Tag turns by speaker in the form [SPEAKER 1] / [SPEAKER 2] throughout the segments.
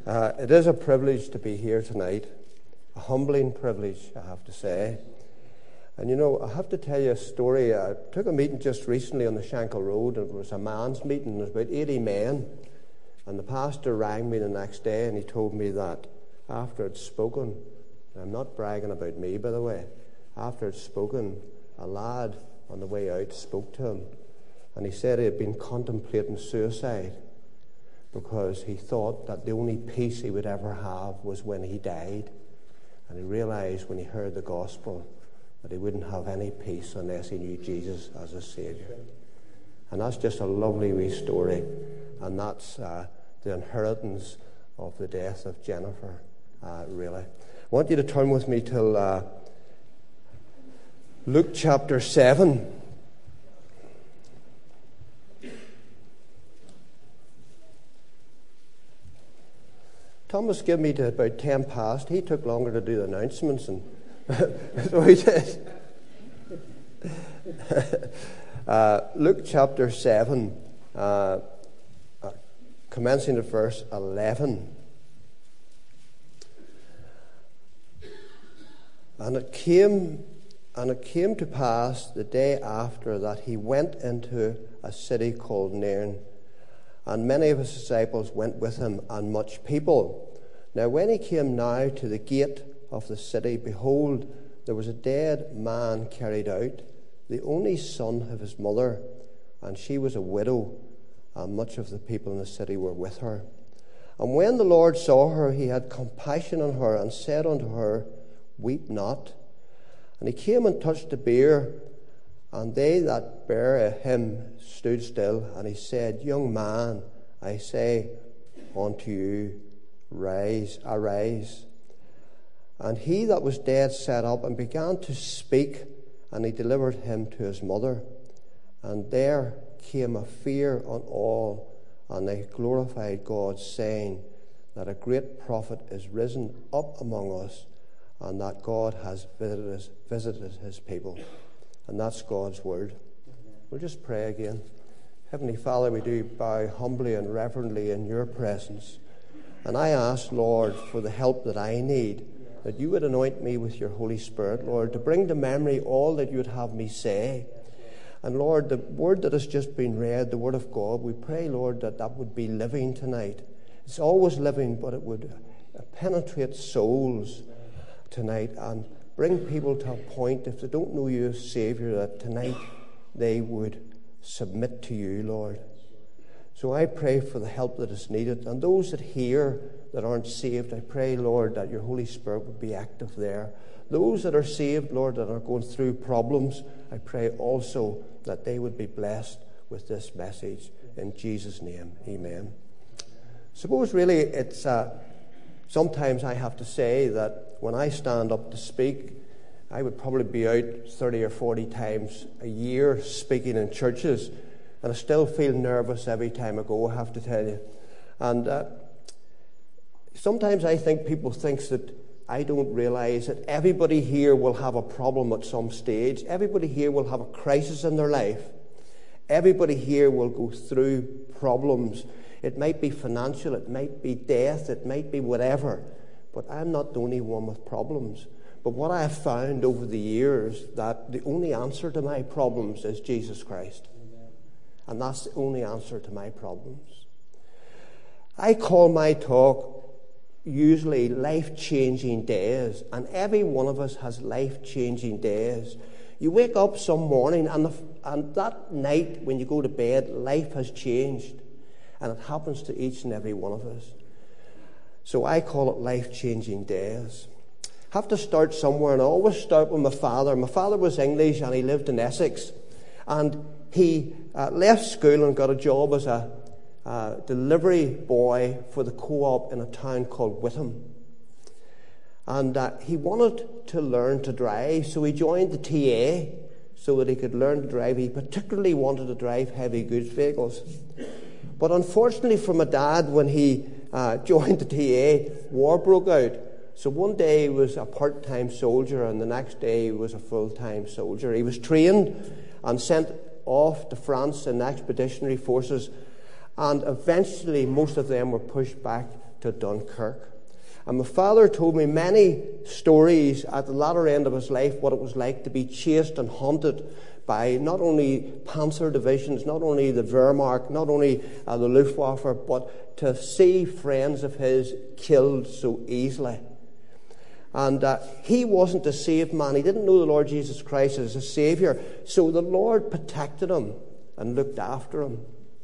[SPEAKER 1] It is a privilege to be here tonight, a humbling privilege, I have to say. And I have to tell you a story. I took a meeting just recently on the Shankill Road. It was a man's meeting. There was about 80 men. And the pastor rang me the next day and he told me that after I'd spoken, and I'm not bragging about me, by the way, after I'd spoken, a lad on the way out spoke to him. And he said he had been contemplating suicide because he thought that the only peace he would ever have was when he died. And he realized when he heard the gospel that he wouldn't have any peace unless he knew Jesus as his Saviour. And that's just a lovely wee story. And that's the inheritance of the death of Jennifer, really. I want you to turn with me to Luke chapter 7. Thomas gave me to about 10 past. He took longer to do the announcements, and so he did. Luke chapter 7, commencing at verse 11. And it came to pass the day after that he went into a city called Nain, and many of his disciples went with him, and much people. Now when he came now to the gate of the city, behold, there was a dead man carried out, the only son of his mother, and she was a widow, and much of the people in the city were with her. And when the Lord saw her, he had compassion on her, and said unto her, Weep not. And he came and touched the bier, and they that bare him stood still. And he said, Young man, I say unto you, arise. And he that was dead sat up and began to speak, and he delivered him to his mother. And there came a fear on all, and they glorified God, saying that a great prophet is risen up among us, and that God has visited his people. And that's God's word. We'll just pray again. Heavenly Father, we do bow humbly and reverently in your presence. And I ask, Lord, for the help that I need, that you would anoint me with your Holy Spirit, Lord, to bring to memory all that you would have me say. And Lord, the word that has just been read, the word of God, we pray, Lord, that would be living tonight. It's always living, but it would penetrate souls tonight and bring people to a point, if they don't know you as Saviour, that tonight they would submit to you, Lord. So I pray for the help that is needed. And those that hear that aren't saved, I pray, Lord, that your Holy Spirit would be active there. Those that are saved, Lord, that are going through problems, I pray also that they would be blessed with this message. In Jesus' name, amen. Suppose really it's sometimes I have to say that when I stand up to speak, I would probably be out 30 or 40 times a year speaking in churches, and I still feel nervous every time I go, I have to tell you. And sometimes I think people think that I don't realise that everybody here will have a problem at some stage. Everybody here will have a crisis in their life. Everybody here will go through problems. It might be financial, it might be death, it might be whatever. But I'm not the only one with problems. But what I have found over the years, that the only answer to my problems is Jesus Christ. And that's the only answer to my problems. I call my talk usually life-changing days. And every one of us has life-changing days. You wake up some morning and that night when you go to bed, life has changed. And it happens to each and every one of us. So I call it life-changing days. I have to start somewhere, and I always start with my father. My father was English, and he lived in Essex. And he left school and got a job as a delivery boy for the co-op in a town called Whittam. And he wanted to learn to drive, so he joined the TA so that he could learn to drive. He particularly wanted to drive heavy goods vehicles. But unfortunately for my dad, when he joined the TA, war broke out. So one day he was a part-time soldier, and the next day he was a full-time soldier. He was trained and sent off to France in expeditionary forces, and eventually most of them were pushed back to Dunkirk. And my father told me many stories at the latter end of his life, what it was like to be chased and hunted by not only Panzer divisions, not only the Wehrmacht, not only the Luftwaffe, but to see friends of his killed so easily. And he wasn't a saved man. He didn't know the Lord Jesus Christ as a Saviour. So the Lord protected him and looked after him.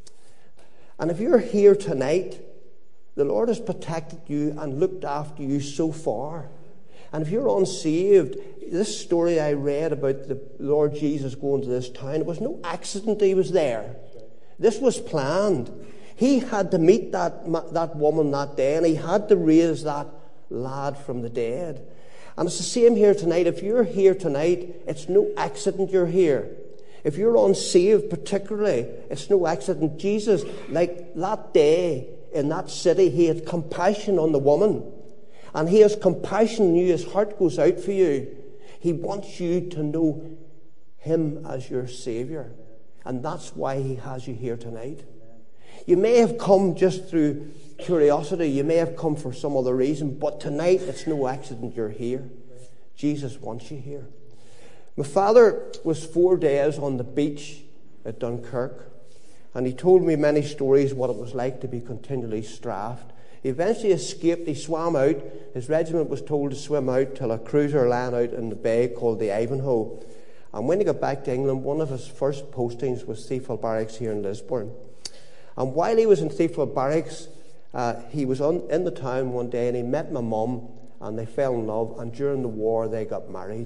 [SPEAKER 1] And if you're here tonight, the Lord has protected you and looked after you so far. And if you're unsaved, this story I read about the Lord Jesus going to this town, it was no accident he was there. This was planned. He had to meet that woman that day, and he had to raise that lad from the dead. And it's the same here tonight. If you're here tonight, it's no accident you're here. If you're unsaved particularly, it's no accident. Jesus, like that day in that city, he had compassion on the woman. And he has compassion on you. His heart goes out for you. He wants you to know him as your Saviour. And that's why he has you here tonight. You may have come just through curiosity. You may have come for some other reason. But tonight, it's no accident you're here. Jesus wants you here. My father was 4 days on the beach at Dunkirk. And he told me many stories what it was like to be continually strafed. He eventually escaped. He swam out. His regiment was told to swim out till a cruiser ran out in the bay called the Ivanhoe. And when he got back to England, one of his first postings was Thiepval Barracks here in Lisburn. And while he was in Thiepval Barracks, he was in the town one day and he met my mum and they fell in love. And during the war, they got married.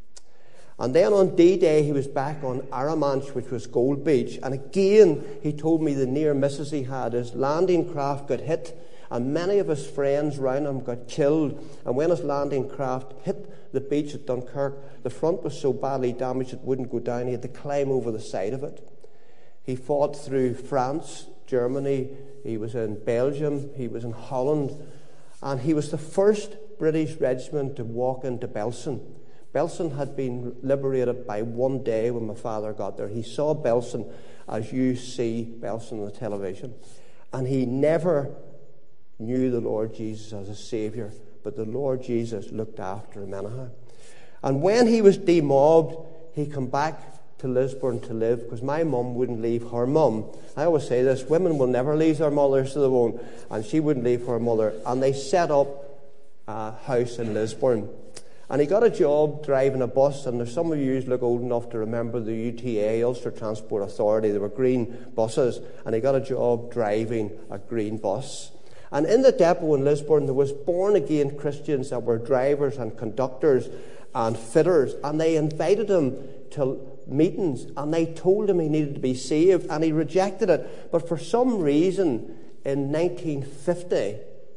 [SPEAKER 1] And then on D-Day, he was back on Arromanch, which was Gold Beach. And again, he told me the near misses he had. His landing craft got hit. And many of his friends round him got killed. And when his landing craft hit the beach at Dunkirk, the front was so badly damaged it wouldn't go down. He had to climb over the side of it. He fought through France, Germany. He was in Belgium. He was in Holland. And he was the first British regiment to walk into Belsen. Belsen had been liberated by one day when my father got there. He saw Belsen as you see Belsen on the television. And he never knew the Lord Jesus as a Saviour, but the Lord Jesus looked after him anyhow. And when he was demobbed, he came back to Lisburn to live because my mum wouldn't leave her mum. I always say this, women will never leave their mothers, so they won't. And she wouldn't leave her mother. And they set up a house in Lisburn. And he got a job driving a bus, and there's some of you who look old enough to remember the UTA, Ulster Transport Authority. They were green buses, and he got a job driving a green bus. And in the depot in Lisburn, there was born-again Christians that were drivers and conductors and fitters, and they invited him to meetings, and they told him he needed to be saved, and he rejected it. But for some reason, in 1950,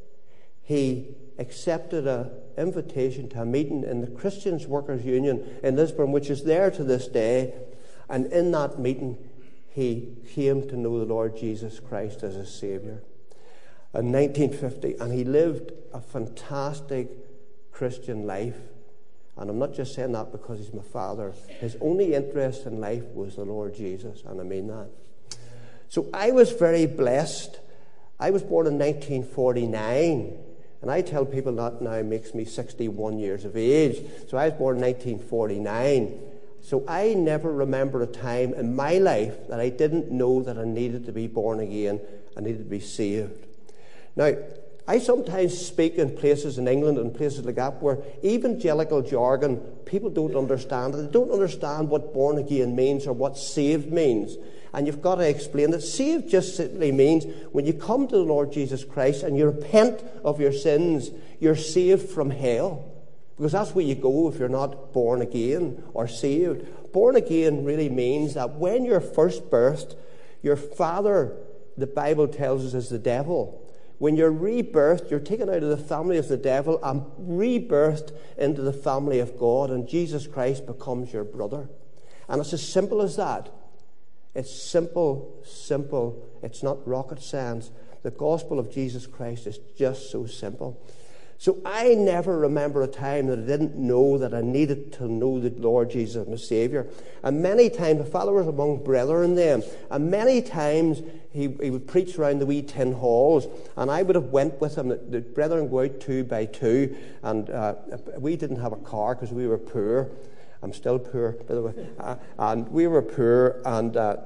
[SPEAKER 1] he accepted an invitation to a meeting in the Christians Workers Union in Lisburn, which is there to this day. And in that meeting, he came to know the Lord Jesus Christ as his Saviour in 1950, and he lived a fantastic Christian life. And I'm not just saying that because he's my father. His only interest in life was the Lord Jesus, and I mean that. So I was very blessed. I was born in 1949, and I tell people that now makes me 61 years of age. So I was born in 1949. So I never remember a time in my life that I didn't know that I needed to be born again, I needed to be saved. Now, I sometimes speak in places in England and places like that where evangelical jargon, people don't understand it. They don't understand what born again means or what saved means. And you've got to explain that saved just simply means when you come to the Lord Jesus Christ and you repent of your sins, you're saved from hell. Because that's where you go if you're not born again or saved. Born again really means that when you're first birthed, your father, the Bible tells us, is the devil. When you're rebirthed, you're taken out of the family of the devil and rebirthed into the family of God, and Jesus Christ becomes your brother. And it's as simple as that. It's simple. It's not rocket science. The gospel of Jesus Christ is just so simple. So I never remember a time that I didn't know that I needed to know the Lord Jesus as my Saviour. And many times, my father was among brethren then, and many times he would preach around the wee tin halls, and I would have went with him. The brethren go out 2 by 2, and we didn't have a car because we were poor. I'm still poor, by the way. And we were poor, and a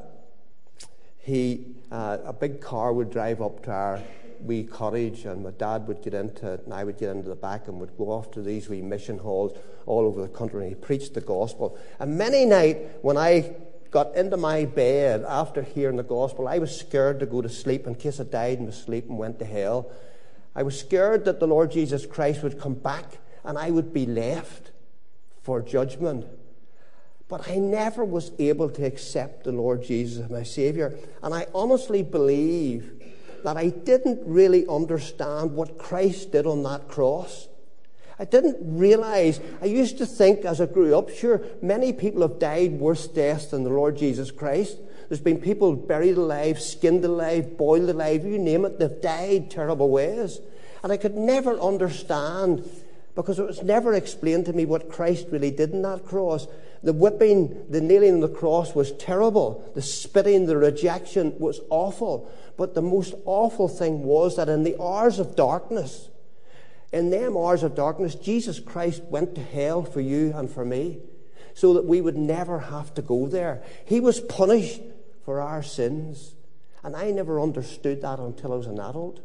[SPEAKER 1] big car would drive up to our wee cottage, and my dad would get into it, and I would get into the back, and would go off to these wee mission halls all over the country, and he preached the gospel. And many night when I got into my bed after hearing the gospel, I was scared to go to sleep in case I died in my sleep and went to hell. I was scared that the Lord Jesus Christ would come back and I would be left for judgment. But I never was able to accept the Lord Jesus as my Saviour. And I honestly believe that I didn't really understand what Christ did on that cross. I didn't realize. I used to think as I grew up, sure, many people have died worse deaths than the Lord Jesus Christ. There's been people buried alive, skinned alive, boiled alive, you name it. They've died terrible ways. And I could never understand, because it was never explained to me what Christ really did on that cross. The whipping, the nailing on the cross was terrible. The spitting, the rejection was awful. But the most awful thing was that in the hours of darkness, in them hours of darkness, Jesus Christ went to hell for you and for me, so that we would never have to go there. He was punished for our sins. And I never understood that until I was an adult.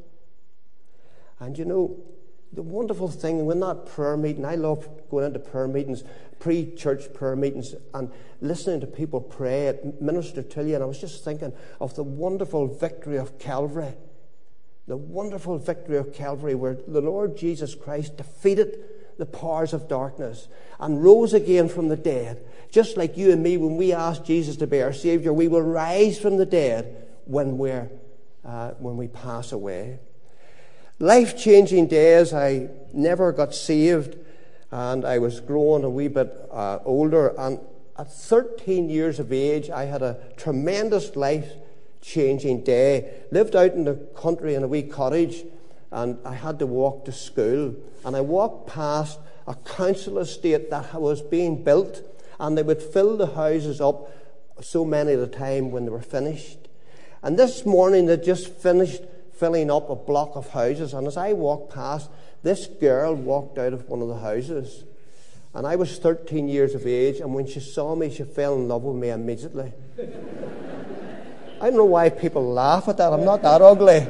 [SPEAKER 1] And you know, the wonderful thing, when that prayer meeting, I love going into prayer meetings, pre-church prayer meetings, and listening to people pray, it ministered to you, and I was just thinking of the wonderful victory of Calvary. The wonderful victory of Calvary, where the Lord Jesus Christ defeated the powers of darkness and rose again from the dead. Just like you and me, when we ask Jesus to be our Saviour, we will rise from the dead when we pass away. Life-changing days. I never got saved, and I was growing a wee bit older. And at 13 years of age, I had a tremendous life-changing day. Lived out in the country in a wee cottage, and I had to walk to school. And I walked past a council estate that was being built, and they would fill the houses up so many at a time when they were finished. And this morning they just finished filling up a block of houses, and as I walked past, this girl walked out of one of the houses, and I was 13 years of age, and when she saw me, she fell in love with me immediately. I don't know why people laugh at that. I'm not that ugly.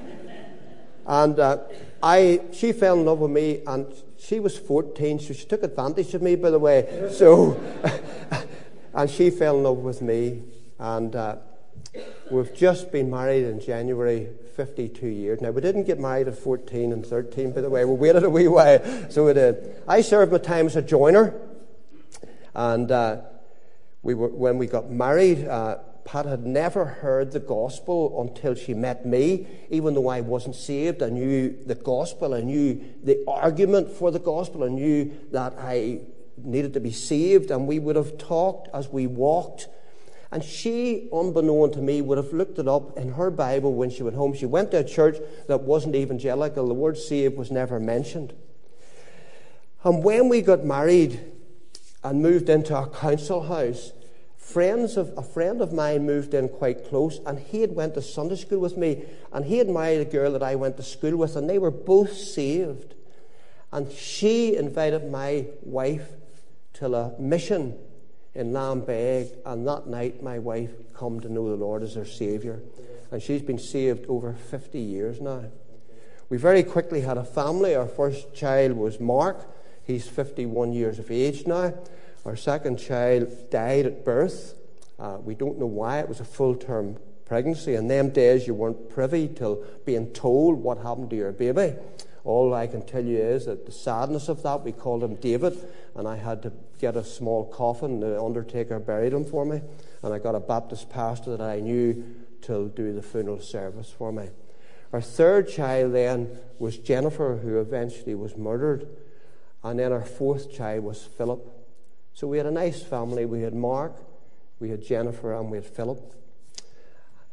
[SPEAKER 1] And she fell in love with me, and she was 14, so she took advantage of me, by the way. So, and she fell in love with me, and we've just been married in January, 52 years. Now, we didn't get married at 14 and 13, by the way. We waited a wee while, so we did. I served my time as a joiner, and when we got married, Pat had never heard the gospel until she met me. Even though I wasn't saved, I knew the gospel. I knew the argument for the gospel. I knew that I needed to be saved, and we would have talked as we walked. And she, unbeknown to me, would have looked it up in her Bible when she went home. She went to a church that wasn't evangelical. The word saved was never mentioned. And when we got married and moved into our council house, a friend of mine moved in quite close, and he had went to Sunday school with me, and he had married a girl that I went to school with, and they were both saved. And she invited my wife to a mission in Lambeg, and that night my wife come to know the Lord as her Saviour, and she's been saved over 50 years now. We very quickly had a family. Our first child was Mark. He's 51 years of age now. Our second child died at birth. We don't know why. It was a full-term pregnancy. In them days, you weren't privy to being told what happened to your baby. All I can tell you is that the sadness of that, we called him David, and I had to get a small coffin. The undertaker buried him for me, and I got a Baptist pastor that I knew to do the funeral service for me. Our third child then was Jennifer, who eventually was murdered, and then our fourth child was Philip. So we had a nice family. We had Mark, we had Jennifer, and we had Philip.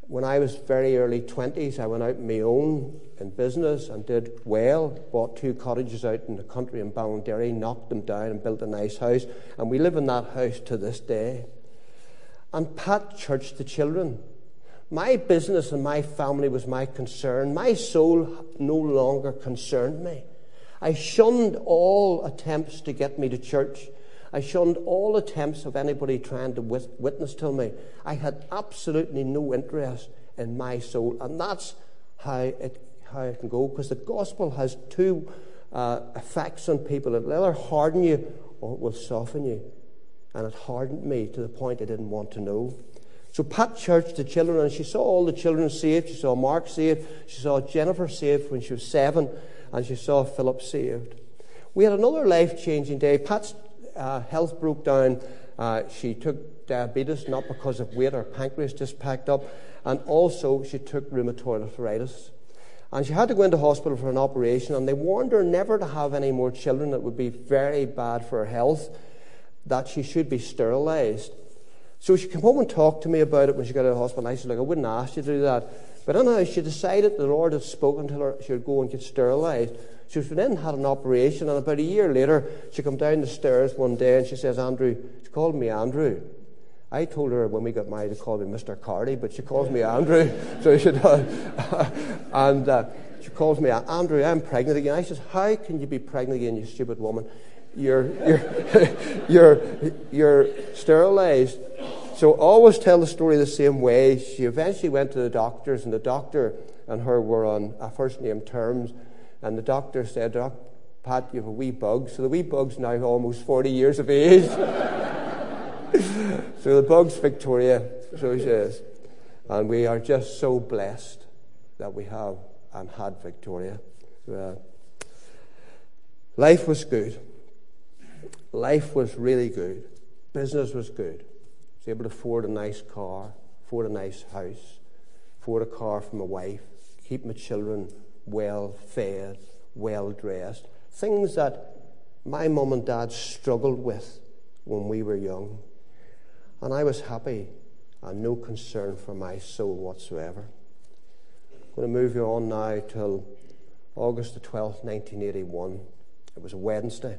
[SPEAKER 1] When I was very early 20s, I went out on my own in business and did well. Bought 2 cottages out in the country in Ballinderry, knocked them down and built a nice house. And we live in that house to this day. And Pat churched the children. My business and my family was my concern. My soul no longer concerned me. I shunned all attempts to get me to church. I shunned all attempts of anybody trying to witness to me. I had absolutely no interest in my soul. And that's how it can go, because the gospel has 2 effects on people. It'll either harden you or it will soften you. And it hardened me to the point I didn't want to know. So Pat churched the children, and she saw all the children saved. She saw Mark saved. She saw Jennifer saved when she was 7, and she saw Philip saved. We had another life-changing day. Pat's health broke down. She took diabetes, not because of weight, her pancreas just packed up, and also she took rheumatoid arthritis. And she had to go into hospital for an operation, and they warned her never to have any more children. It would be very bad for her health, that she should be sterilised. So she came home and talked to me about it when she got out of hospital. I said, look, I wouldn't ask you to do that. But anyhow, she decided the Lord had spoken to her, she would go and get sterilised. She was then had an operation, and about a year later, she came down the stairs one day and she says, Andrew, she called me Andrew. I told her when we got married to call me Mr. Carty, but she calls me Andrew. So she does. And she calls me, Andrew, I'm pregnant again. I says, how can you be pregnant again, you stupid woman? You're sterilised. So always tell the story the same way. She eventually went to the doctors, and the doctor and her were on first name terms. And the doctor said, Pat, you have a wee bug. So the wee bug's now almost 40 years of age. So the bug's Victoria, so she is. And we are just so blessed that we have and had Victoria. Life was good. Life was really good. Business was good. I was able to afford a nice car, afford a nice house, afford a car for my wife, keep my children well fed, well dressed. Things that my mum and dad struggled with when we were young. And I was happy and no concern for my soul whatsoever. I'm going to move you on now till August the 12th, 1981. It was a Wednesday.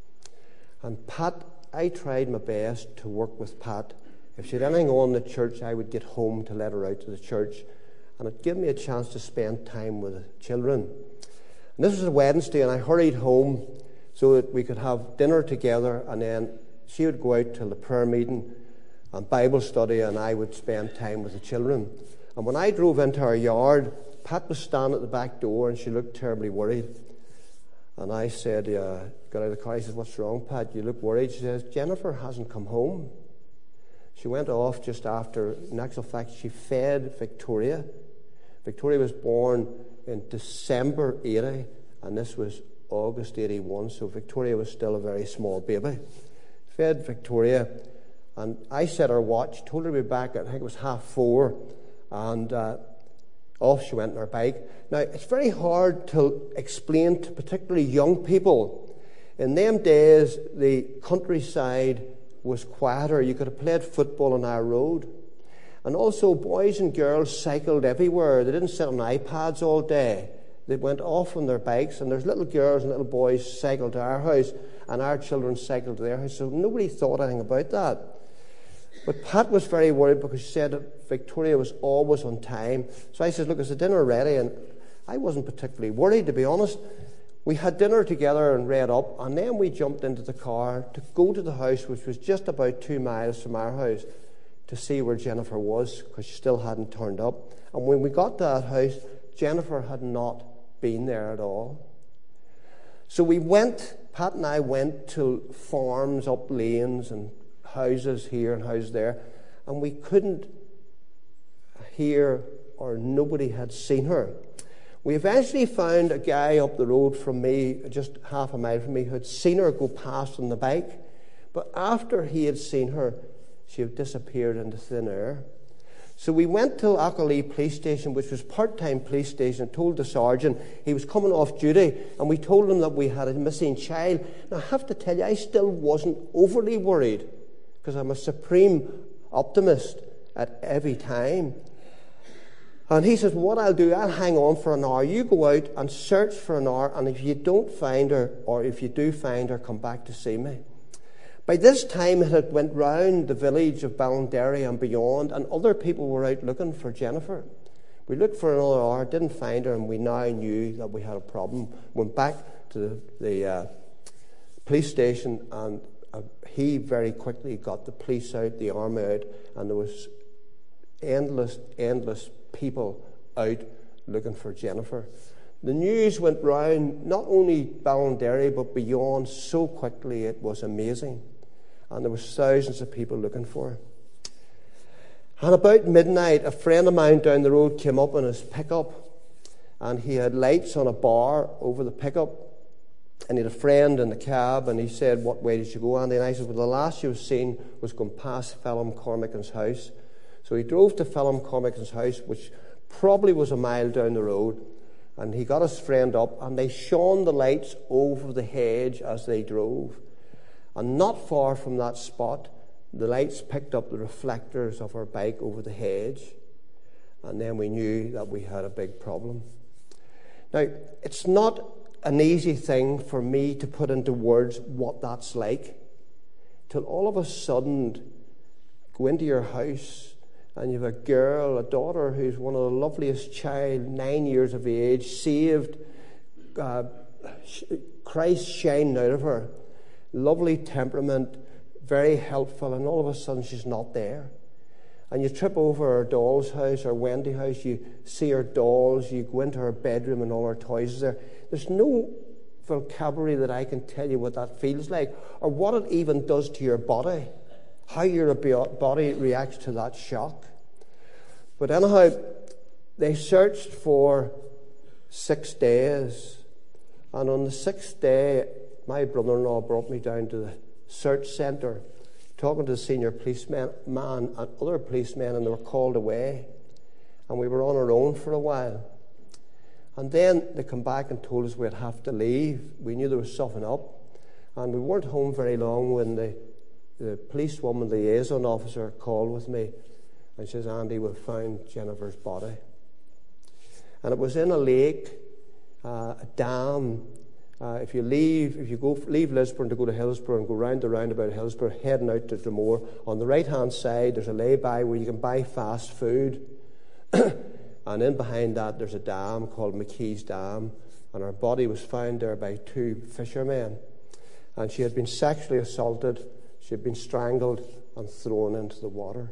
[SPEAKER 1] And Pat, I tried my best to work with Pat. If she had anything on in the church, I would get home to let her out to the church. And it gave me a chance to spend time with the children. And this was a Wednesday, and I hurried home so that we could have dinner together, and then she would go out to the prayer meeting and Bible study, and I would spend time with the children. And when I drove into our yard, Pat was standing at the back door, and she looked terribly worried. And I said, got out of the car, I said, what's wrong, Pat? You look worried. She says, Jennifer hasn't come home. She went off just after, in actual fact, she fed Victoria. Victoria was born in December 80, and this was August 81, so Victoria was still a very small baby. Fed Victoria, and I set her watch, told her to be back at, I think it was 4:30, and off she went on her bike. Now, it's very hard to explain to particularly young people. In them days, the countryside was quieter. You could have played football on our road. And also, boys and girls cycled everywhere. They didn't sit on iPads all day. They went off on their bikes, and there's little girls and little boys cycled to our house, and our children cycled to their house. So nobody thought anything about that. But Pat was very worried because she said that Victoria was always on time. So I said, look, is the dinner ready? And I wasn't particularly worried, to be honest. We had dinner together and read up, and then we jumped into the car to go to the house, which was just about 2 miles from our house, to see where Jennifer was, because she still hadn't turned up. And when we got to that house, Jennifer had not been there at all. So we went, Pat and I went to farms up lanes and houses here and houses there, and we couldn't hear, or nobody had seen her. We eventually found a guy up the road from me, just half a mile from me, who had seen her go past on the bike. But after he had seen her, she had disappeared into thin air. So we went to Achillee Police Station, which was part-time police station, told the sergeant he was coming off duty, and we told him that we had a missing child. Now, I have to tell you, I still wasn't overly worried, because I'm a supreme optimist at every time. And he says, what I'll do, I'll hang on for an hour. You go out and search for an hour, and if you don't find her, or if you do find her, come back to see me. By this time, it had went round the village of Ballinderry and beyond, and other people were out looking for Jennifer. We looked for another hour, didn't find her, and we now knew that we had a problem. Went back to the police station, and he very quickly got the police out, the army out, and there was endless people out looking for Jennifer. The news went round, not only Ballinderry, but beyond so quickly, it was amazing. And there was thousands of people looking for her. And about midnight, a friend of mine down the road came up in his pickup, and he had lights on a bar over the pickup, and he had a friend in the cab, and he said, what way did you go, Andy? And I said, well, the last you was seen was going past Phelim Cormican's house. So he drove to Phelim Cormican's house, which probably was a mile down the road, and he got his friend up, and they shone the lights over the hedge as they drove. And not far from that spot, the lights picked up the reflectors of our bike over the hedge, and then we knew that we had a big problem. Now, it's not an easy thing for me to put into words what that's like, till all of a sudden go into your house and you have a girl, a daughter who's one of the loveliest child, 9 years of age, saved, Christ shining out of her, lovely temperament, very helpful, and all of a sudden she's not there. And you trip over her doll's house, her Wendy house, you see her dolls, you go into her bedroom and all her toys is there. There's no vocabulary that I can tell you what that feels like, or what it even does to your body, how your body reacts to that shock. But anyhow, they searched for 6 days, and on the 6th day, my brother-in-law brought me down to the search centre, talking to the senior policeman and other policemen, and they were called away, and we were on our own for a while. And then they come back and told us we'd have to leave. We knew there was something up, and we weren't home very long when the policewoman, the liaison officer, called with me and says, Andy, we've found Jennifer's body. And it was in a lake, a dam. If you leave Lisburn to go to Hillsborough and go round the roundabout Hillsborough, heading out to Dromore, on the right-hand side there's a lay-by where you can buy fast food. And in behind that there's a dam called McKee's Dam, and her body was found there by 2 fishermen. And she had been sexually assaulted, she had been strangled and thrown into the water.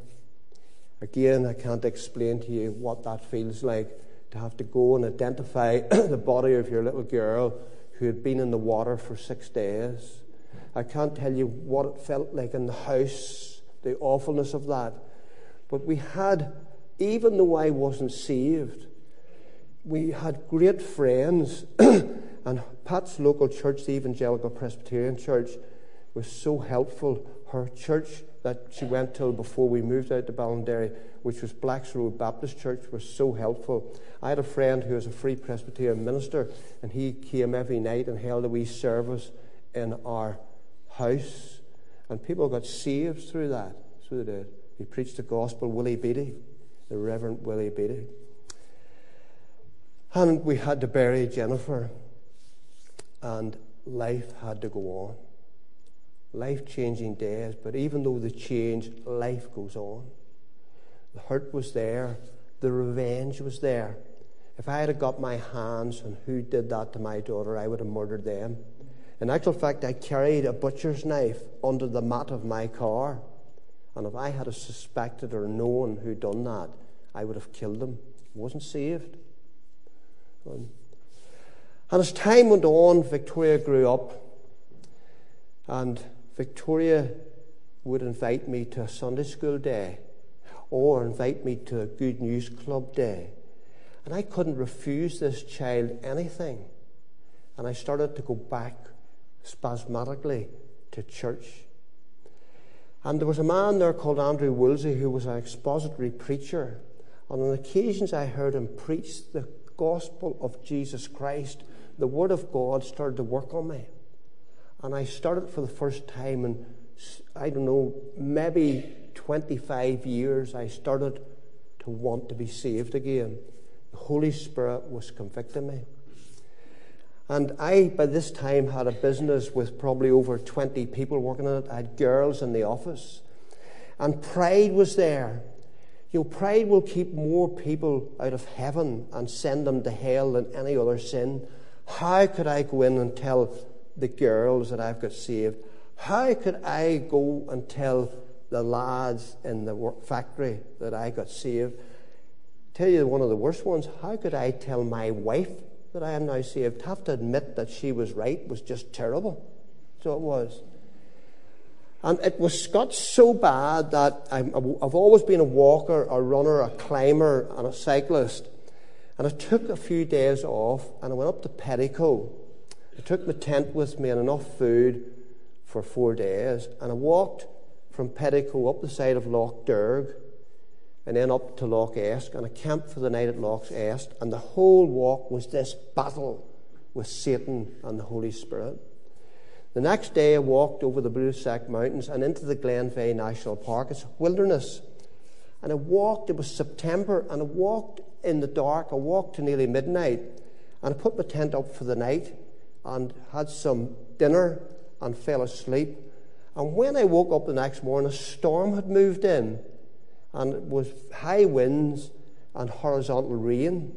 [SPEAKER 1] Again, I can't explain to you what that feels like, to have to go and identify the body of your little girl who had been in the water for 6 days. I can't tell you what it felt like in the house, the awfulness of that. But we had, even though I wasn't saved, we had great friends. And Pat's local church, the Evangelical Presbyterian Church, was so helpful. Her church that she went to before we moved out to Ballinderry, which was Blacks Road Baptist Church, was so helpful. I had a friend who was a Free Presbyterian minister, and he came every night and held a wee service in our house, and people got saved through that. So they did. He preached the gospel, Willie Beattie, the Reverend Willie Beattie. And we had to bury Jennifer, and life had to go on. Life-changing days, but even though they change, life goes on. The hurt was there, the revenge was there. If I had got my hands on who did that to my daughter, I would have murdered them. In actual fact, I carried a butcher's knife under the mat of my car, and if I had suspected or known who'd done that, I would have killed them. I wasn't saved. And as time went on, Victoria grew up, and Victoria would invite me to a Sunday school day or invite me to a Good News Club day. And I couldn't refuse this child anything. And I started to go back spasmodically to church. And there was a man there called Andrew Woolsey who was an expository preacher. And on occasions I heard him preach the gospel of Jesus Christ. The Word of God started to work on me. And I started for the first time in, I don't know, maybe 25 years, I started to want to be saved again. The Holy Spirit was convicting me. And I, by this time, had a business with probably over 20 people working in it. I had girls in the office. And pride was there. You know, pride will keep more people out of heaven and send them to hell than any other sin. How could I go in and tell the girls that I've got saved? How could I go and tell the lads in the work factory that I got saved? Tell you one of the worst ones, how could I tell my wife that I am now saved? Have to admit that she was right was just terrible. So it was. And it was got so bad that I've always been a walker, a runner, a climber, and a cyclist. And I took a few days off, and I went up to Petticoat. I took my tent with me and enough food for 4 days, and I walked from Petticoat up the side of Loch Derg, and then up to Loch Esk, and I camped for the night at Loch Esk, and the whole walk was this battle with Satan and the Holy Spirit. The next day I walked over the Blue Sack Mountains and into the Glenveigh National Park. It's wilderness. And I walked, it was September, and I walked in the dark. I walked to nearly midnight, and I put my tent up for the night and had some dinner and fell asleep. And when I woke up the next morning, a storm had moved in, and it was high winds and horizontal rain.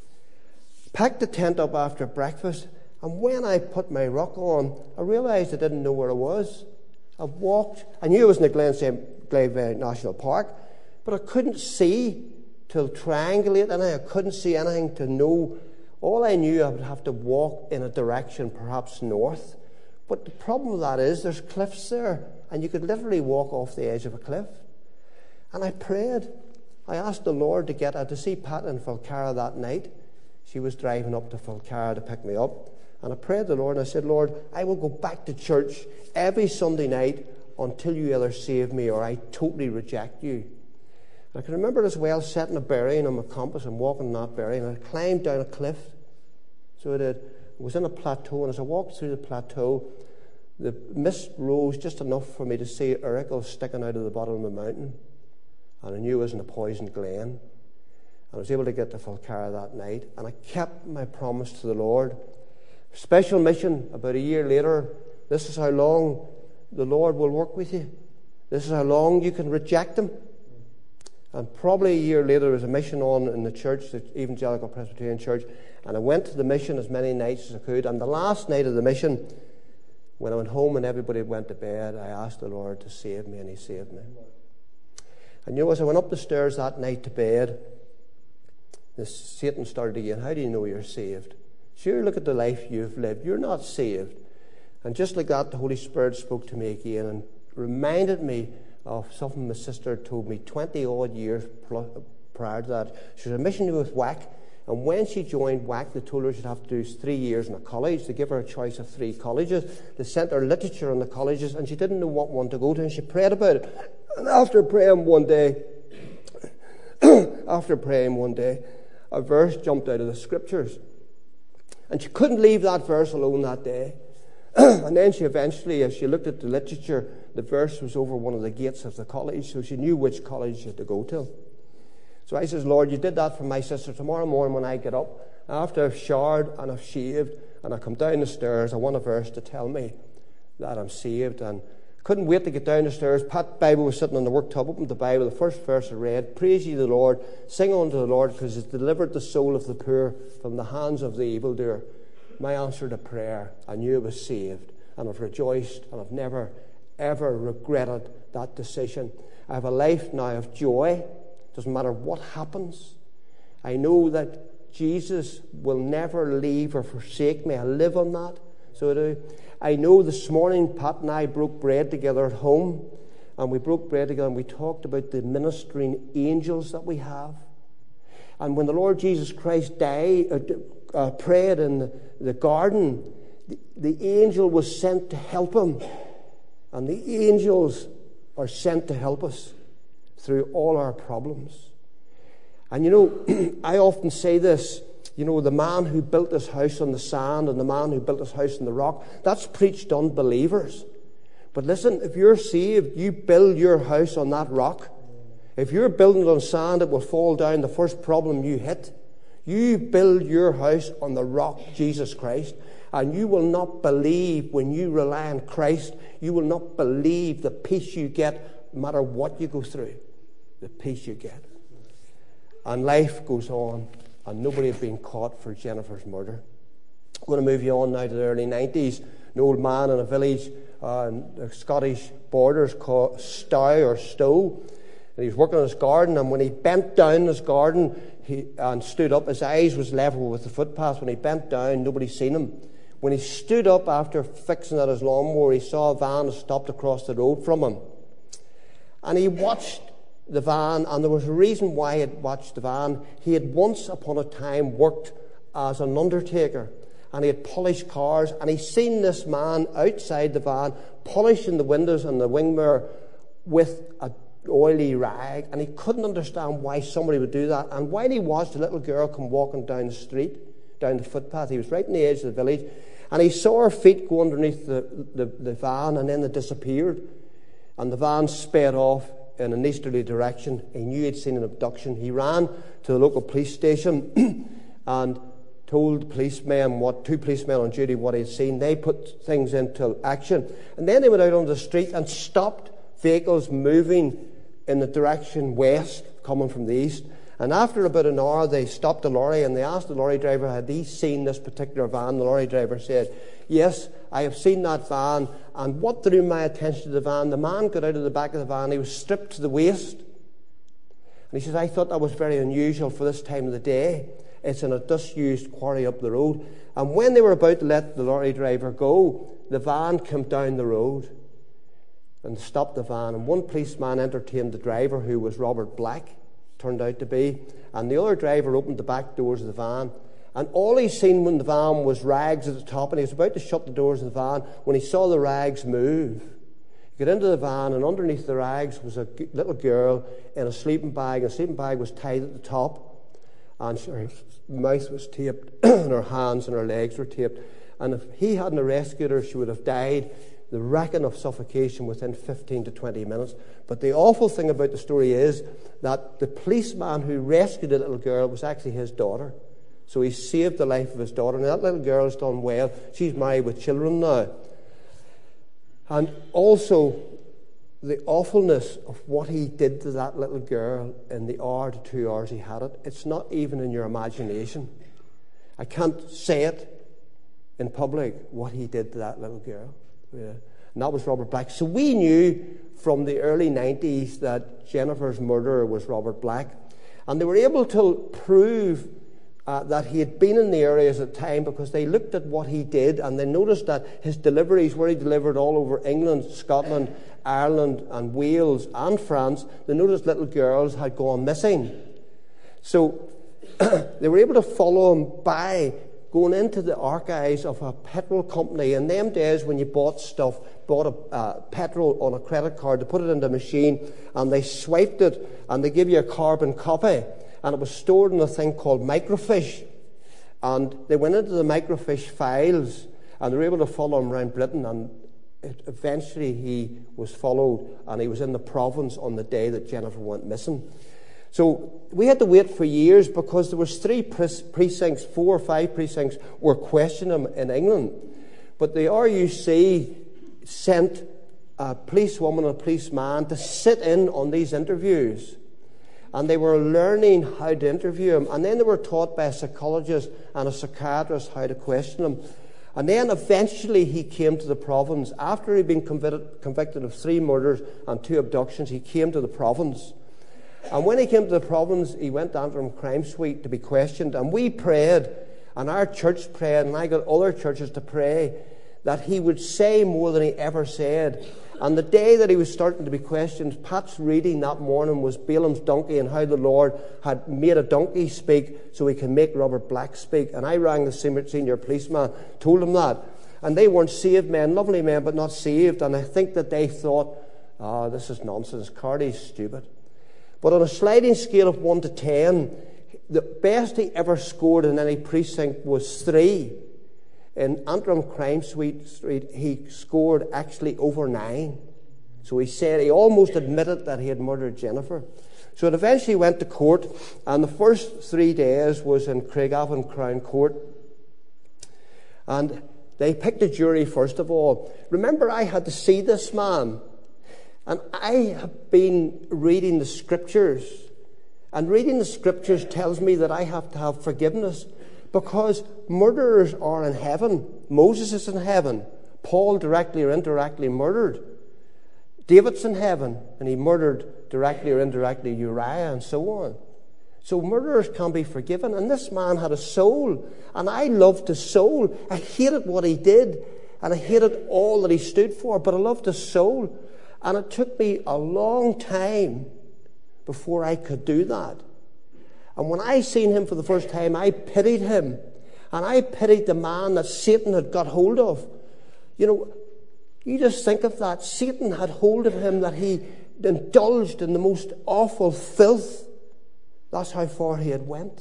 [SPEAKER 1] Packed the tent up after breakfast, and when I put my ruck on, I realised I didn't know where I was. I walked, I knew I was in the Glenveigh National Park, but I couldn't see to triangulate anything. I couldn't see anything to know. All I knew, I would have to walk in a direction, perhaps north. But the problem with that is there's cliffs there, and you could literally walk off the edge of a cliff. And I prayed. I asked the Lord to get her to see Pat in Falcarra that night. She was driving up to Falcarra to pick me up. And I prayed to the Lord, and I said, Lord, I will go back to church every Sunday night until you either save me or I totally reject you. And I can remember as well setting a bearing on my compass and walking on that bearing, and I climbed down a cliff. So I did. I was in a plateau, and as I walked through the plateau, the mist rose just enough for me to see auricles sticking out of the bottom of the mountain. And I knew I was in a poisoned glen. And I was able to get to Falcarra that night, and I kept my promise to the Lord. Special mission about a year later. This is how long the Lord will work with you. This is how long you can reject Him. And probably a year later, there was a mission on in the church, the Evangelical Presbyterian Church, and I went to the mission as many nights as I could. And the last night of the mission, when I went home and everybody went to bed, I asked the Lord to save me, and He saved me. And you know, as I went up the stairs that night to bed, Satan started again. How do you know you're saved? Sure, look at the life you've lived. You're not saved. And just like that, the Holy Spirit spoke to me again and reminded me of something my sister told me 20-odd years prior to that. She was a missionary with WAC, and when she joined WAC, they told her she'd have to do 3 years in a college. They gave her a choice of 3 colleges. They sent her literature on the colleges, and she didn't know what one to go to, and she prayed about it. And after praying one day, a verse jumped out of the Scriptures. And she couldn't leave that verse alone that day. And then she eventually, as she looked at the literature, the verse was over one of the gates of the college, so she knew which college she had to go to. So I says, Lord, you did that for my sister. Tomorrow morning when I get up, after I've showered and I've shaved and I come down the stairs, I want a verse to tell me that I'm saved. And couldn't wait to get down the stairs. Pat's Bible was sitting on the worktop. Opened the Bible. The first verse I read, praise ye the Lord, sing unto the Lord, because He's delivered the soul of the poor from the hands of the evildoer. My answer to prayer, I knew I was saved, and I've rejoiced, and I've never, ever regretted that decision. I have a life now of joy. Doesn't matter what happens. I know that Jesus will never leave or forsake me. I live on that. So I do. I know this morning Pat and I broke bread together at home, and we broke bread together and we talked about the ministering angels that we have. And when the Lord Jesus Christ prayed in the garden, the angel was sent to help Him. And the angels are sent to help us through all our problems. And you know, I often say this, you know, the man who built this house on the sand and the man who built this house on the rock, that's preached to unbelievers. But listen, if you're saved, you build your house on that rock. If you're building it on sand, it will fall down the first problem you hit. You build your house on the rock, Jesus Christ, and you will not believe when you rely on Christ, you will not believe the peace you get no matter what you go through, the peace you get. And life goes on, and nobody had been caught for Jennifer's murder. I'm going to move you on now to the early 90s. An old man in a village on the Scottish borders called Stow. And he was working on his garden, and when he bent down in his garden and stood up, his eyes was level with the footpath. When he bent down, nobody seen him. When he stood up after fixing at his lawnmower, he saw a van stopped across the road from him. And he watched the van, and there was a reason why he had watched the van. He had once upon a time worked as an undertaker, and he had polished cars, and he seen this man outside the van polishing the windows and the wing mirror with a oily rag, and he couldn't understand why somebody would do that. And while he watched a little girl come walking down the street, down the footpath, he was right in the edge of the village, and he saw her feet go underneath the van, and then they disappeared, and the van sped off in an easterly direction. He knew he'd seen an abduction. He ran to the local police station and told two policemen on duty what he'd seen. They put things into action, and then they went out on the street and stopped vehicles moving in the direction west, coming from the east. And after about an hour, they stopped a lorry, and they asked the lorry driver, had he seen this particular van? The lorry driver said, yes, I have seen that van. And what drew my attention to the van, the man got out of the back of the van, he was stripped to the waist. And he says, I thought that was very unusual for this time of the day. It's in a disused quarry up the road. And when they were about to let the lorry driver go, the van came down the road and stopped the van. And one policeman entertained the driver, who was Robert Black, turned out to be. And the other driver opened the back doors of the van. And all he seen when the van was rags at the top, and he was about to shut the doors of the van when he saw the rags move. He got into the van, and underneath the rags was a little girl in a sleeping bag. A sleeping bag was tied at the top, and her mouth was taped, and her hands and her legs were taped. And if he hadn't rescued her, she would have died, the reckon of suffocation, within 15 to 20 minutes. But the awful thing about the story is that the policeman who rescued the little girl was actually his daughter. So he saved the life of his daughter. And that little girl has done well. She's married with children now. And also the awfulness of what he did to that little girl in the hour to 2 hours he had it. It's not even in your imagination. I can't say it in public, what he did to that little girl. Yeah. And that was Robert Black. So we knew from the early 90s that Jennifer's murderer was Robert Black. And they were able to prove that he had been in the areas at the time, because they looked at what he did, and they noticed that his deliveries, where he delivered all over England, Scotland, Ireland and Wales and France, they noticed little girls had gone missing. So they were able to follow him by going into the archives of a petrol company. In them days, when you bought a petrol on a credit card, they put it into a machine and they swiped it and they give you a carbon copy, and it was stored in a thing called microfiche. And they went into the microfiche files, and they were able to follow him around Britain, and eventually he was followed, and he was in the province on the day that Jennifer went missing. So we had to wait for years, because there was 3 precincts, 4 or 5 precincts were questioning him in England. But the RUC sent a policewoman and a policeman to sit in on these interviews. And they were learning how to interview him. And then they were taught by a psychologist and a psychiatrist how to question him. And then eventually he came to the province. After he'd been convicted of 3 murders and 2 abductions, he came to the province. And when he came to the province, he went to Antrim Crime Suite to be questioned. And we prayed, and our church prayed, and I got other churches to pray, that he would say more than he ever said. And the day that he was starting to be questioned, Pat's reading that morning was Balaam's donkey, and how the Lord had made a donkey speak so he can make Robert Black speak. And I rang the senior policeman, told him that. And they weren't saved men, lovely men, but not saved. And I think that they thought, this is nonsense, Carty's stupid. But on a sliding scale of 1 to 10, the best he ever scored in any precinct was 3. In Antrim Crime Suite, he scored actually over 9. So he said, he almost admitted that he had murdered Jennifer. So it eventually went to court, and the first 3 days was in Craigavon Crown Court. And they picked a jury first of all. Remember, I had to see this man. And I have been reading the Scriptures. And reading the Scriptures tells me that I have to have forgiveness, because murderers are in heaven. Moses is in heaven. Paul, directly or indirectly, murdered. David's in heaven, and he murdered directly or indirectly Uriah, and so on. So murderers can be forgiven. And this man had a soul, and I loved his soul. I hated what he did, and I hated all that he stood for, but I loved his soul. And it took me a long time before I could do that. And when I seen him for the first time, I pitied him. And I pitied the man that Satan had got hold of. You know, you just think of that. Satan had hold of him, that he indulged in the most awful filth. That's how far he had went.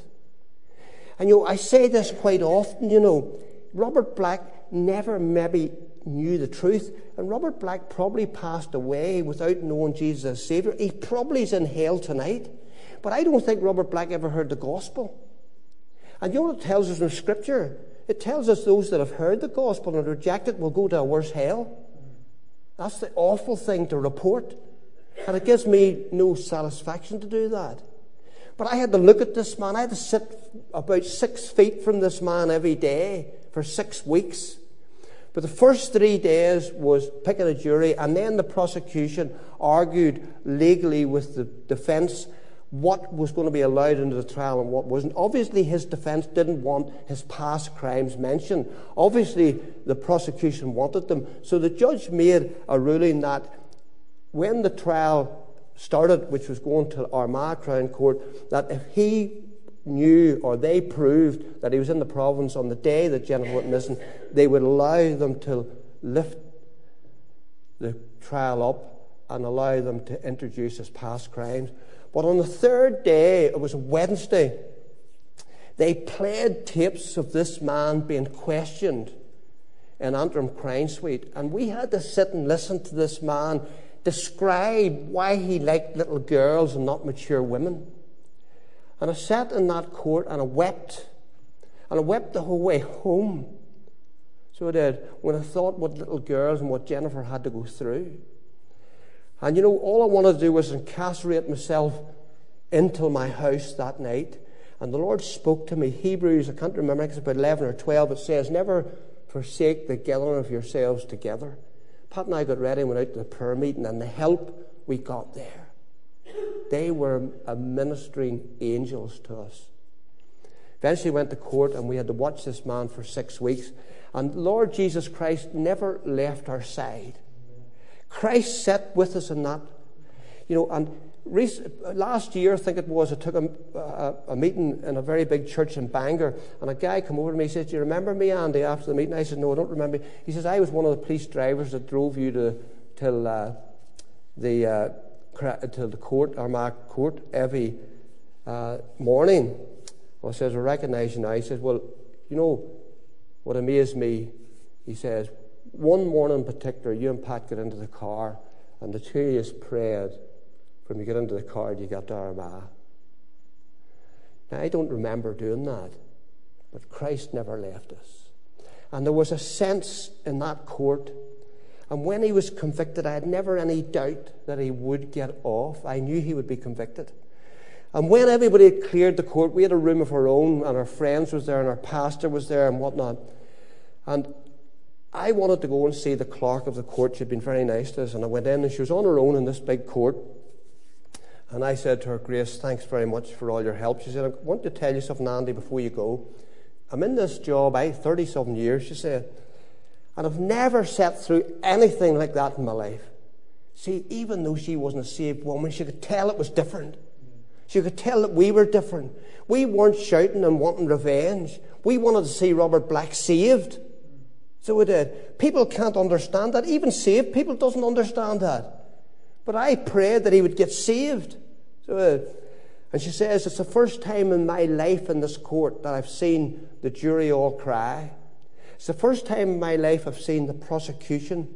[SPEAKER 1] And I say this quite often, Robert Black never maybe knew the truth. And Robert Black probably passed away without knowing Jesus as Saviour. He probably is in hell tonight. But I don't think Robert Black ever heard the gospel. And you know what it tells us in Scripture? It tells us those that have heard the gospel and reject it will go to a worse hell. That's the awful thing to report. And it gives me no satisfaction to do that. But I had to look at this man. I had to sit about 6 feet from this man every day for 6 weeks. But the first 3 days was picking a jury, and then the prosecution argued legally with the defence what was going to be allowed into the trial and what wasn't. Obviously, his defence didn't want his past crimes mentioned. Obviously, the prosecution wanted them. So the judge made a ruling that when the trial started, which was going to Armagh Crown Court, that if he knew or they proved that he was in the province on the day that Jennifer went missing, they would allow them to lift the trial up and allow them to introduce his past crimes. But on the third day, it was a Wednesday, they played tapes of this man being questioned in Antrim Crime Suite. And we had to sit and listen to this man describe why he liked little girls and not mature women. And I sat in that court and I wept. And I wept the whole way home. So I did, when I thought what little girls and what Jennifer had to go through. And all I wanted to do was incarcerate myself into my house that night. And the Lord spoke to me. Hebrews, I can't remember, it's about 11 or 12, it says, never forsake the gathering of yourselves together. Pat and I got ready and went out to the prayer meeting, and the help we got there, they were ministering angels to us. Eventually went to court, and we had to watch this man for 6 weeks. And Lord Jesus Christ never left our side. Christ sat with us in that. And last year, I think it was, I took a meeting in a very big church in Bangor, and a guy came over to me and said, "Do you remember me, Andy?" After the meeting, I said, "No, I don't remember." He says, "I was one of the police drivers that drove you till the court, Armagh Court, every morning." Well, I says, "I recognise you now." He says, "Well, what amazed me," he says, "one morning in particular, you and Pat got into the car, and the two of you prayed from you get into the car you got to Armagh." Now, I don't remember doing that, but Christ never left us. And there was a sense in that court, and when he was convicted, I had never any doubt that he would get off. I knew he would be convicted. And when everybody had cleared the court, we had a room of our own, and our friends was there, and our pastor was there, and whatnot. And I wanted to go and see the clerk of the court. She'd been very nice to us, and I went in, and she was on her own in this big court. And I said to her, "Grace, thanks very much for all your help." She said, "I want to tell you something, Andy, before you go. I'm in this job, 30-something years," she said, "and I've never sat through anything like that in my life." See, even though she wasn't a saved woman, she could tell it was different. She could tell that we were different. We weren't shouting and wanting revenge. We wanted to see Robert Black saved. So we did. People can't understand that. Even saved people doesn't understand that. But I prayed that he would get saved. And she says, "It's the first time in my life in this court that I've seen the jury all cry. It's the first time in my life I've seen the prosecution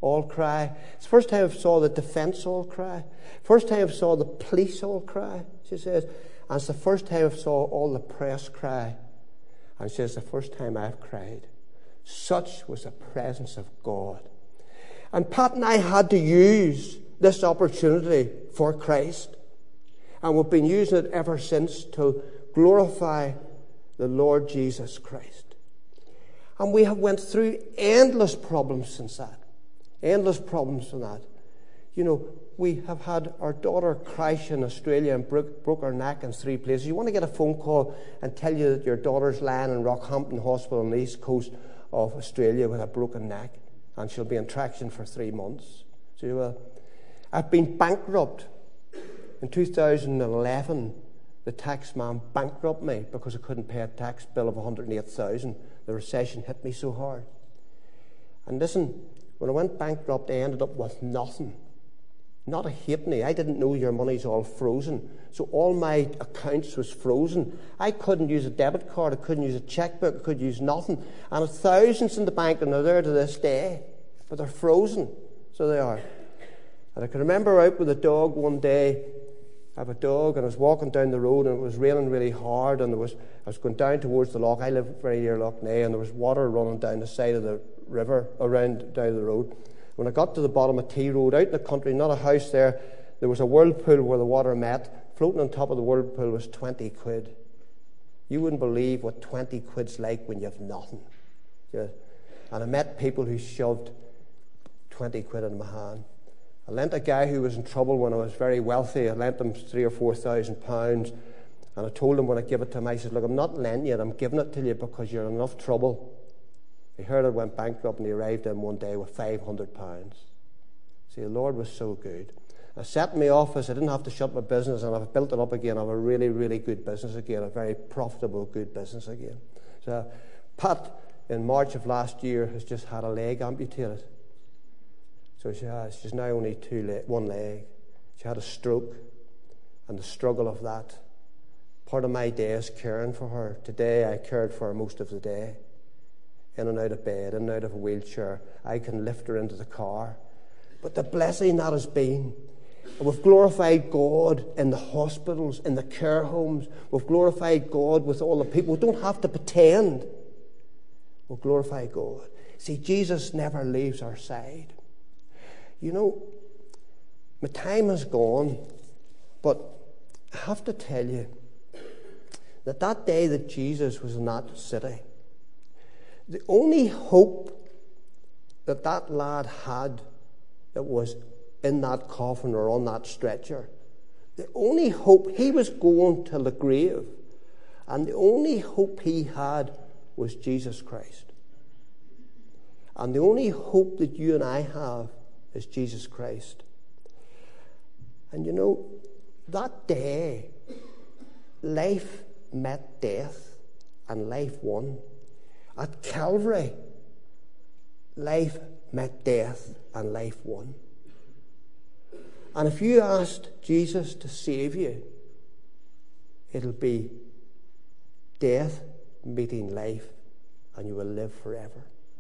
[SPEAKER 1] all cry. It's the first time I saw the defence all cry. First time I saw the police all cry, she says. And it's the first time I saw all the press cry. And she says, the first time I've cried. Such was the presence of God. And Pat and I had to use this opportunity for Christ. And we've been using it ever since to glorify the Lord Jesus Christ. And we have went through endless problems since that. Endless problems from that. You know, we have had our daughter crash in Australia and broke her neck in 3 places. You want to get a phone call and tell you that your daughter's lying in Rockhampton Hospital on the east coast of Australia with a broken neck, and she'll be in traction for 3 months. So, well, I've been bankrupt. In 2011, the tax man bankrupted me because I couldn't pay a tax bill of $108,000. The recession hit me so hard. And listen, when I went bankrupt, I ended up with nothing. Not a halfpenny. I didn't know your money's all frozen. So all my accounts was frozen. I couldn't use a debit card. I couldn't use a checkbook. I could use nothing. And I have thousands in the bank, and they're there to this day. But they're frozen. So they are. And I can remember out with a dog one day. I have a dog, and I was walking down the road, and it was raining really hard, and I was going down towards the loch. I live very near Loch Ness, and there was water running down the side of the river, around down the road. When I got to the bottom of T Road, out in the country, not a house there, there was a whirlpool where the water met. Floating on top of the whirlpool was 20 quid. You wouldn't believe what 20 quid's like when you have nothing. Yeah. And I met people who shoved 20 quid in my hand. I lent a guy who was in trouble when I was very wealthy. I lent him £3,000 or £4,000, and I told him when I give it to him, I said, look, I'm not lending it, I'm giving it to you because you're in enough trouble. He heard I went bankrupt, and he arrived in one day with £500. See, the Lord was so good. I sat in my office. I didn't have to shut my business, and I've built it up again. I have a really, really good business again, a very profitable, good business again. So Pat, in March of last year, has just had a leg amputated. So she has. She's now only one leg. She had a stroke, and the struggle of that. Part of my day is caring for her. Today I cared for her most of the day. In and out of bed, in and out of a wheelchair. I can lift her into the car. But the blessing that has been. We've glorified God in the hospitals, in the care homes. We've glorified God with all the people. We don't have to pretend. We'll glorify God. See, Jesus never leaves our side. You know, my time has gone, but I have to tell you that day that Jesus was in that city, the only hope that lad had that was in that coffin or on that stretcher, the only hope, he was going to the grave, and the only hope he had was Jesus Christ. And the only hope that you and I have is Jesus Christ. And you know, that day, life met death, and life won. At Calvary, life met death and life won. And if you asked Jesus to save you, it'll be death meeting life, and you will live forever.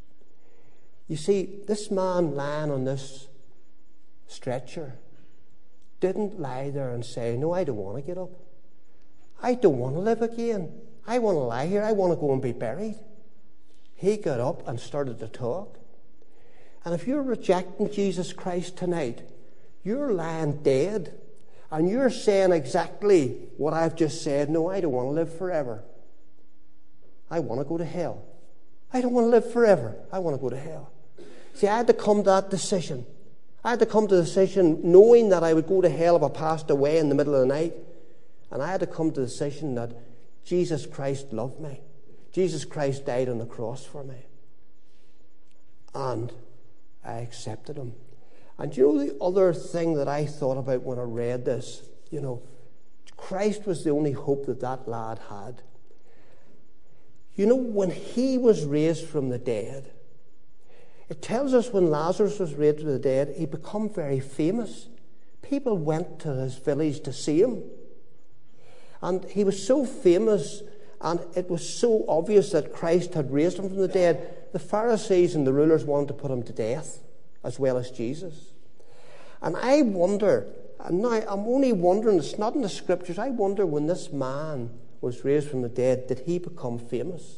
[SPEAKER 1] You see, this man lying on this stretcher didn't lie there and say, no, I don't want to get up. I don't want to live again. I want to lie here. I want to go and be buried. He got up and started to talk. And if you're rejecting Jesus Christ tonight, you're lying dead. And you're saying exactly what I've just said. No, I don't want to live forever. I want to go to hell. I don't want to live forever. I want to go to hell. See, I had to come to that decision. I had to come to the decision knowing that I would go to hell if I passed away in the middle of the night. And I had to come to the decision that Jesus Christ loved me. Jesus Christ died on the cross for me. And I accepted him. And you know the other thing that I thought about when I read this? You know, Christ was the only hope that lad had. You know, when he was raised from the dead, it tells us when Lazarus was raised from the dead, he became very famous. People went to his village to see him. And he was so famous, and it was so obvious that Christ had raised him from the dead. The Pharisees and the rulers wanted to put him to death as well as Jesus. And I wonder, and now I'm only wondering, it's not in the scriptures, I wonder when this man was raised from the dead, did he become famous?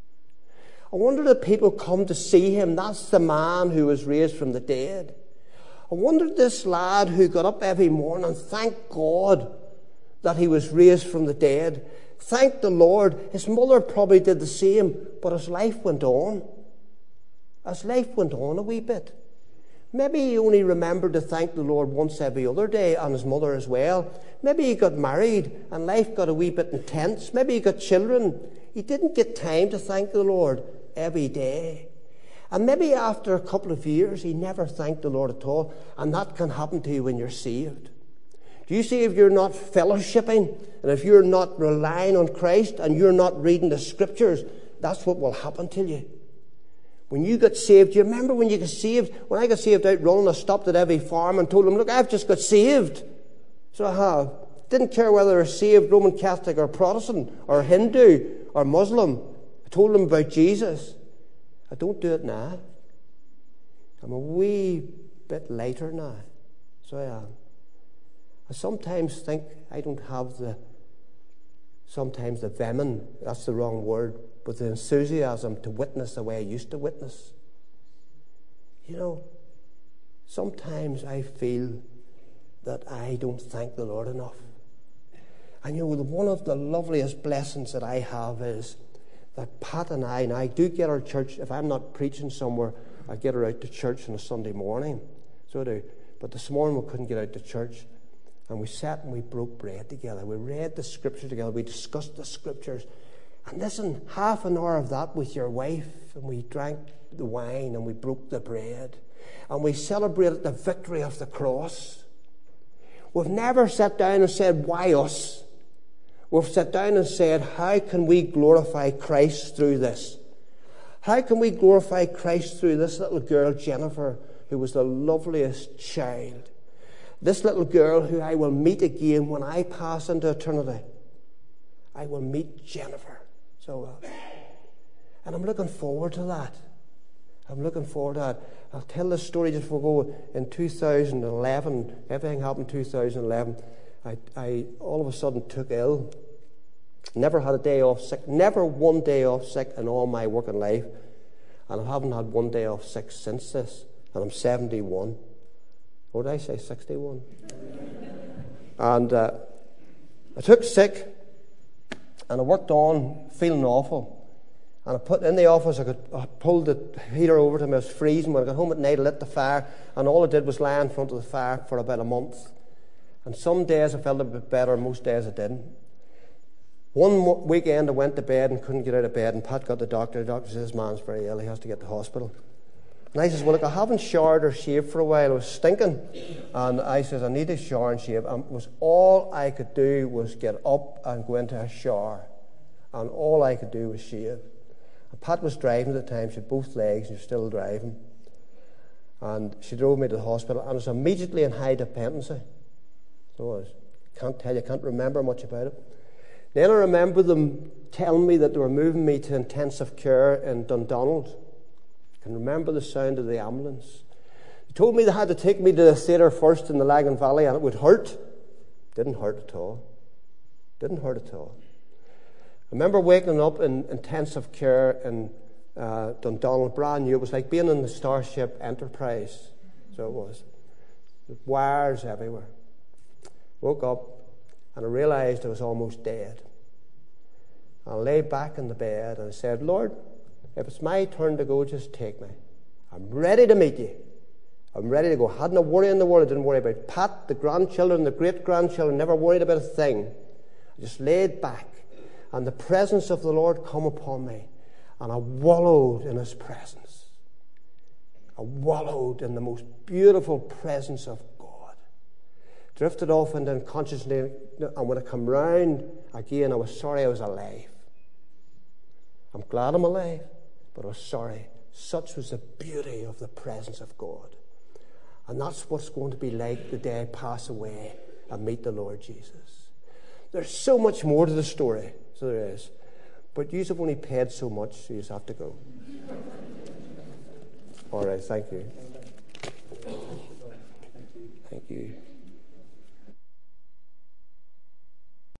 [SPEAKER 1] I wonder did people come to see him? That's the man who was raised from the dead. I wonder this lad who got up every morning and thanked God that he was raised from the dead. Thank the Lord. His mother probably did the same, but his life went on. His life went on a wee bit. Maybe he only remembered to thank the Lord once every other day, and his mother as well. Maybe he got married and life got a wee bit intense. Maybe he got children. He didn't get time to thank the Lord every day. And maybe after a couple of years, he never thanked the Lord at all. And that can happen to you when you're saved. Do you see, if you're not fellowshipping, and if you're not relying on Christ, and you're not reading the scriptures, that's what will happen to you. When you got saved, do you remember when you got saved? When I got saved out running, I stopped at every farm and told them, look, I've just got saved. So I have. Didn't care whether they're saved Roman Catholic or Protestant or Hindu or Muslim. I told them about Jesus. I don't do it now. I'm a wee bit lighter now. So I am. I sometimes think I don't have sometimes the venom, that's the wrong word, but the enthusiasm to witness the way I used to witness. You know, sometimes I feel that I don't thank the Lord enough. And you know, one of the loveliest blessings that I have is that Pat and I do get our church, if I'm not preaching somewhere, I get her out to church on a Sunday morning. So I do. But this morning we couldn't get out to church. And we sat and we broke bread together. We read the scriptures together. We discussed the scriptures. And listen, half an hour of that with your wife, and we drank the wine and we broke the bread. And we celebrated the victory of the cross. We've never sat down and said, why us? We've sat down and said, how can we glorify Christ through this? How can we glorify Christ through this little girl, Jennifer, who was the loveliest child? This little girl who I will meet again when I pass into eternity. I will meet Jennifer. And I'm looking forward to that. I'm looking forward to that. I'll tell this story just before we go. In 2011, everything happened in 2011. I all of a sudden took ill. Never had a day off sick. Never one day off sick in all my working life. And I haven't had one day off sick since this. And I'm 71. What did I say? 61. And I took sick. And I worked on, feeling awful. And I put in the office, I pulled the heater over to me. I was freezing. When I got home at night, I lit the fire. And all I did was lie in front of the fire for about a month. And some days I felt a bit better, most days I didn't. One weekend I went to bed and couldn't get out of bed, and Pat got the doctor. The doctor says, this man's very ill, he has to get to the hospital. And I says, well, look, I haven't showered or shaved for a while. I was stinking. And I says, I need to shower and shave. And all I could do was get up and go into a shower. And all I could do was shave. And Pat was driving at the time. She had both legs, and she was still driving. And she drove me to the hospital, and I was immediately in high dependency. So I can't remember much about it. Then I remember them telling me that they were moving me to intensive care in Dundonald. I can remember the sound of the ambulance. They told me they had to take me to the theatre first in the Lagan Valley, and it would hurt. Didn't hurt at all. Didn't hurt at all. I remember waking up in intensive care in Dundonald, brand new. It was like being in the Starship Enterprise. So it was. With wires everywhere. Woke up and I realised I was almost dead. I lay back in the bed and I said, Lord, if it's my turn to go, just take me. I'm ready to meet you. I'm ready to go. I hadn't a worry in the world. I didn't worry about Pat, the grandchildren, the great-grandchildren. Never worried about a thing. I just laid back and the presence of the Lord come upon me, and I wallowed in His presence. I wallowed in the most beautiful presence of God. Drifted off into unconsciousness, and when I come round again, I was sorry I was alive. I'm glad I'm alive, but I was sorry. Such was the beauty of the presence of God. And that's what's going to be like the day I pass away and meet the Lord Jesus. There's so much more to the story, so there is. But you have only paid so much, so you just have to go. All right, thank you. Thank you.